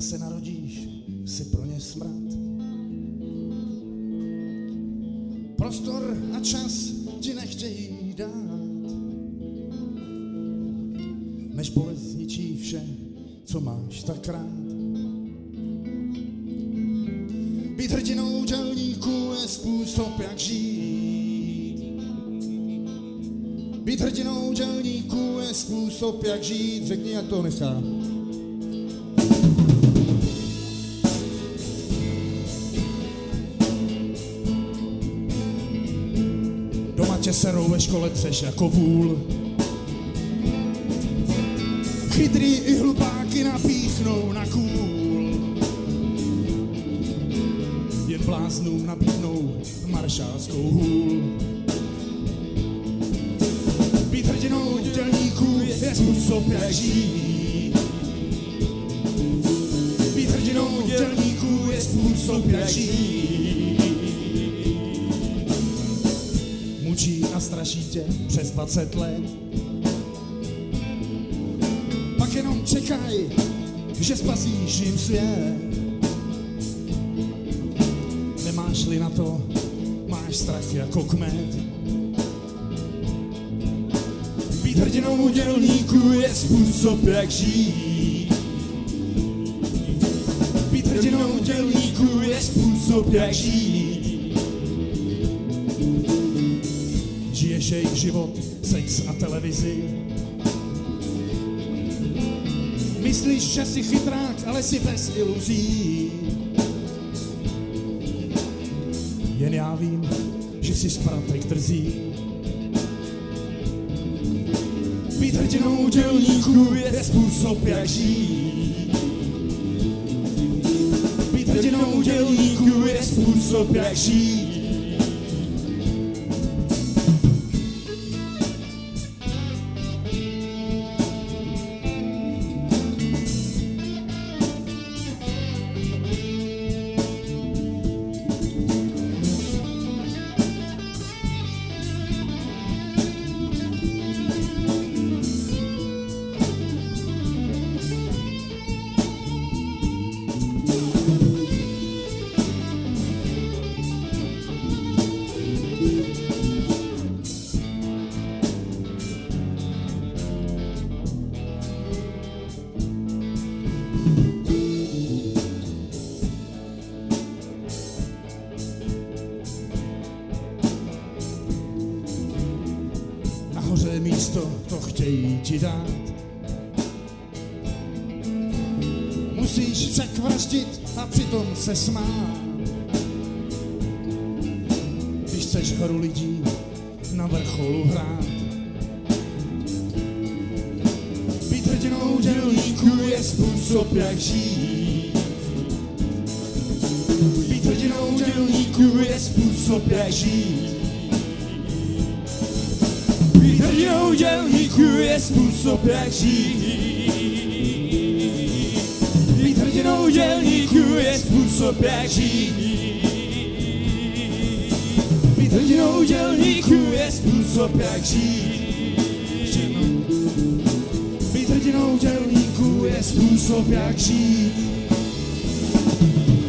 se narodíš, si pro ně smrad. Prostor a čas ti nechtějí dát, než bolest zničí vše, co máš tak rád. Být hrdinou dělníků je způsob, jak žít. Být hrdinou dělníků je způsob, jak žít. Řekni, jak to nechá. Doma tě serou, ve škole třeš jako vůl. Chytrý i hlupáky napíchnou na kůl. Jen bláznům nabídnou maršálskou hůl. Být hrdinou dělníků je způsob, jak žít. Být hrdinou dělníků je způsob, jak žít. Mučí a straší tě přes 20 let. Pak jenom čekaj, že spasíš jim svět. Nemáš-li na to, máš strach jako kmet. Být hrdinou dělníků je způsob, jak žít. Být hrdinou dělníků je způsob, jak žít. Žiješ jejich život, sex a televizi. Myslíš, že jsi chytrák, ale jsi bez iluzí. Jen já vím, že jsi spratek drzí. Být hrdinou dělníků je způsob, jak žít. Být hrdinou dělníků je způsob, jak žít. Nahoře místo to chtějí ti dát. Musíš však vraždit a přitom se smát. Když chceš hru lidí na vrcholu hrát. Být hrdinou dělníků je způsob, jak žít. Být hrdinou dělníků je způsob, jak žít. Být hrdinou dělníků je způsob, jak žít. Být hrdinou dělníků je způsob, jak žít. Být hrdinou dělníků je způsob, jak žít. Být hrdinou dělníků je způsob, jak žít.